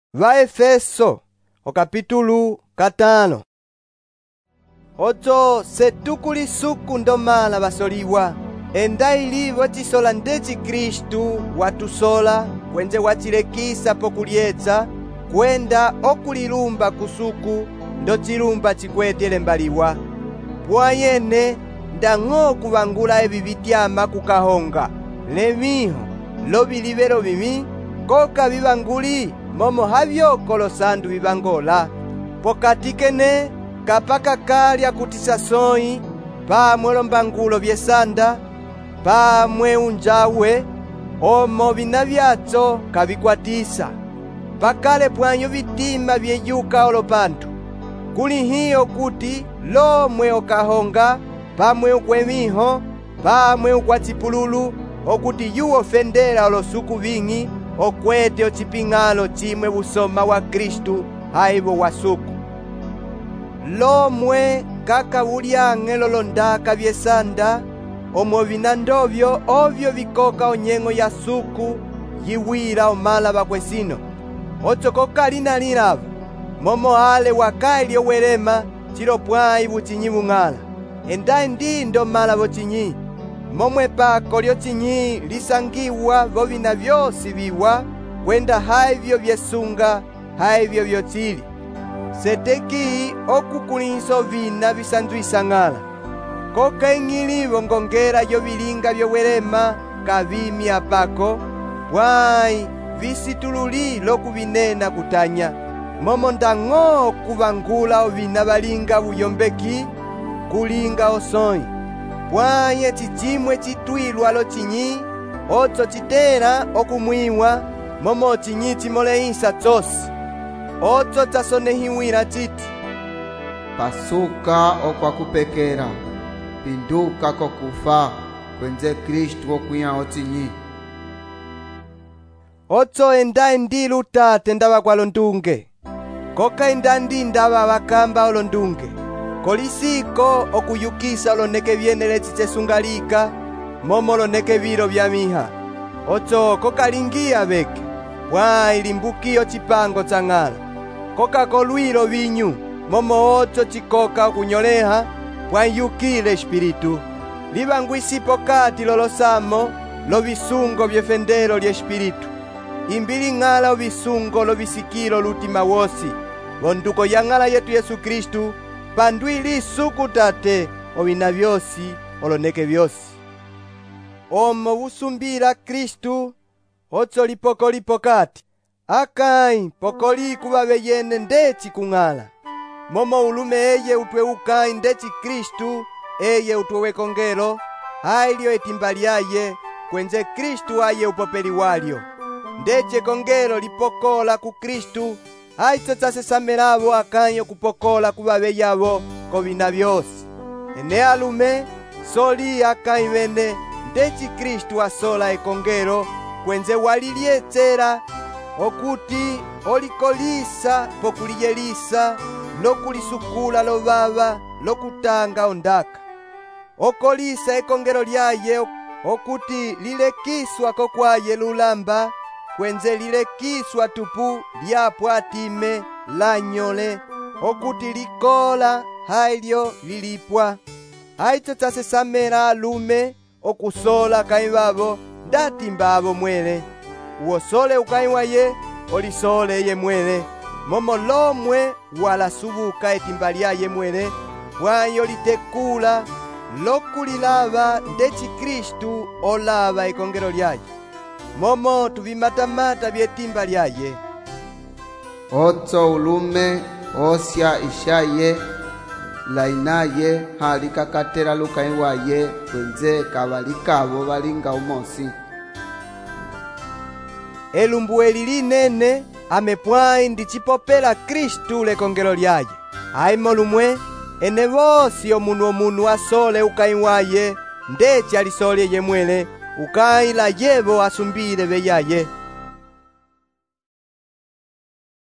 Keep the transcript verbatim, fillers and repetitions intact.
Vaefeso okapitulu katano. Oto setukuli suku ndomala basoliwa enda ilivo chisola ndechi Kristu watusola kwenze wachilekisa pokulietsa kwenda okulilumba kusuku ndo chilumba chikwetele mbaliwa pwayene ndang'o kuvangula evi bityama kukahonga lemiho lobilibelo bimi koka bibanguli momo havyo kolosandu bibangola pokati kene kapaka kalya kutisa soi pamwe lombangulo byesanda pamwe unjawe omo bina byatso kabikwatisa pakale pwanyo bitima byeyuka olopantu kuli hiyo kuti lomwe okahonga pamwe ukwemiho pamwe ukwachipululu okuti yuwo fendera olosuku bingi okwete ochipingalo chimwe busoma wa Kristu haibo wasuku lomwe kaka uliange lolondaka byesanda omo binandovyo ovyo bikoka onyengo ya suku yiwira omala bakwesino ochokoka lina lilava momo ale wakaili owerema chilo pwai buchinyi bung'ala enda ndindo mala bochinyi momwe pako lyo chinyi lisangiwa bobina byosi biwa kwenda haivyo byesunga haivyo byochili seteki okukulinso bina bisanzwisa ng'ala koka ing'ilibo ngongera yo bilinga byowerema kabimi apako bwai visitululi lokubinena kutanya momo ndang'o kubangula obina balinga buyombeki kulinga osoi bwaye chichimwe chitwilwa lo chinyi otso chitera okumwiwa momo chinyi chimoleisa tsosi otso chasonehiwira chiti pasuka okwakupekera pinduka kokufa kwenze Kristu okwiya ochinyi otso enda endili utate ndaba kwa londunge koka enda ndi ndaba bakamba olondunge kolisiko okuyukisa oloneke byenele chichesungalika momo oloneke biro bya miha otso koka lingia beke bwai limbukio chipango chang'ala koka kolwilo binyu momo otso chikoka okunyoleha bwayukile espiritu libangwisipo kati lolosamo lo bisungo byefendero lye espiritu imbili ng'ala obisungo lo bisikilo lutima wosi bonduko ya ng'ala yetu Yesu Kristu pandwili suku tate obina byosi oloneke byosi omo busumbira Kristu otso lipokoli pokati akai pokoli kubabe yene ndechi kung'ala momo ulume eye utwe ukai ndechi Kristu eye utwe kongero hailyo etimba lyaye kwenze Kristu aye upopeli walyo ndeche kongero lipokola ku Kristu aitso chasesamelabo akanyo kupokola kubabe yabo kobina byosi ene alume soli akai bene ndechi Kristu asola ekongero kwenze walilietzera okuti olikolisa pokuliyelisa lokulisukula lobaba lokutanga ondaka okolisa ekongero lyaye okuti lilekiswa kokwaye lulamba kwenze lilekiswa tupu lyapwatime lanyole okuti likola hailyo lilipwa aitso chasesamela alume okusola kaibabo ndatimbabo mwele uosole ukaiwaye olisole ye mwele momo lomwe walasubuka etimba lyaye mwele bwayo litekula lokulilaba ndechi Kristu olaba ekongero lyaye momo tubimatamata byetimba lyaye otso ulume osya ishaye lainaye halikakatera lukaiwaye kwenze kabalikabo balinga umosi elumbu elili nene amepwai ndichipopela Kristu lekongero lyaye aimo lumwe ene bosi omunu omunu asole ukaiwaye ndechi alisole ye mwele ukai la yebo asumbile beyaye